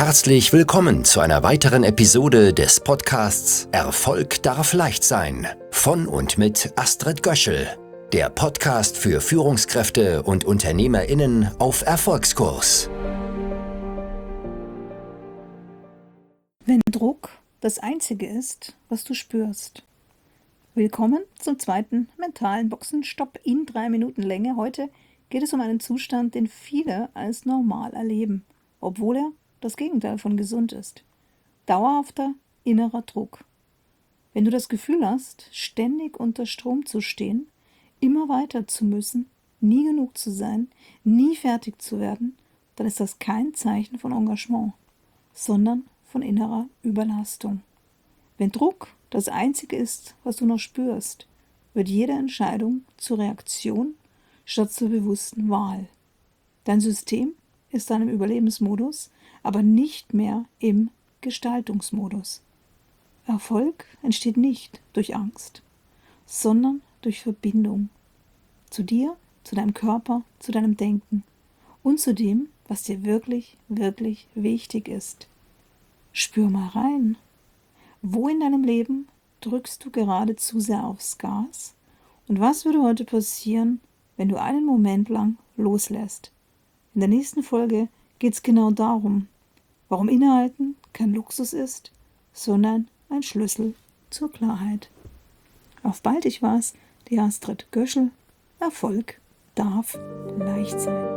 Herzlich willkommen zu einer weiteren Episode des Podcasts Erfolg darf leicht sein von und mit Astrid Göschel, der Podcast für Führungskräfte und UnternehmerInnen auf Erfolgskurs. Wenn Druck das Einzige ist, was du spürst. Willkommen zum zweiten mentalen Boxenstopp in 3 Minuten Länge. Heute geht es um einen Zustand, den viele als normal erleben, obwohl er das Gegenteil von gesund ist. Dauerhafter innerer Druck. Wenn du das Gefühl hast, ständig unter Strom zu stehen, immer weiter zu müssen, nie genug zu sein, nie fertig zu werden, dann ist das kein Zeichen von Engagement, sondern von innerer Überlastung. Wenn Druck das Einzige ist, was du noch spürst, wird jede Entscheidung zur Reaktion statt zur bewussten Wahl. Dein System ist dann im Überlebensmodus, aber nicht mehr im Gestaltungsmodus. Erfolg entsteht nicht durch Angst, sondern durch Verbindung zu dir, zu deinem Körper, zu deinem Denken und zu dem, was dir wirklich, wirklich wichtig ist. Spür mal rein. Wo in deinem Leben drückst du gerade zu sehr aufs Gas? Und was würde heute passieren, wenn du einen Moment lang loslässt? In der nächsten Folge geht es genau darum, warum Innehalten kein Luxus ist, sondern ein Schlüssel zur Klarheit. Auf bald, ich war's, die Astrid Göschel. Erfolg darf leicht sein.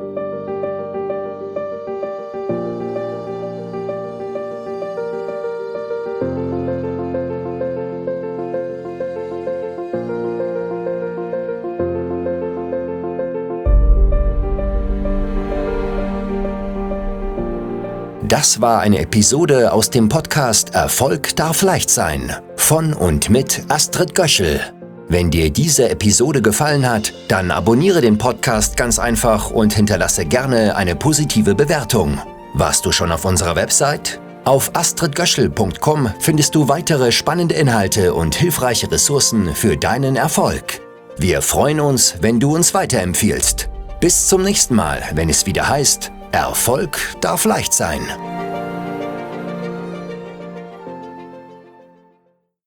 Das war eine Episode aus dem Podcast Erfolg darf leicht sein von und mit Astrid Göschel. Wenn dir diese Episode gefallen hat, dann abonniere den Podcast ganz einfach und hinterlasse gerne eine positive Bewertung. Warst du schon auf unserer Website? Auf astridgöschel.com findest du weitere spannende Inhalte und hilfreiche Ressourcen für deinen Erfolg. Wir freuen uns, wenn du uns weiterempfiehlst. Bis zum nächsten Mal, wenn es wieder heißt, Erfolg darf leicht sein.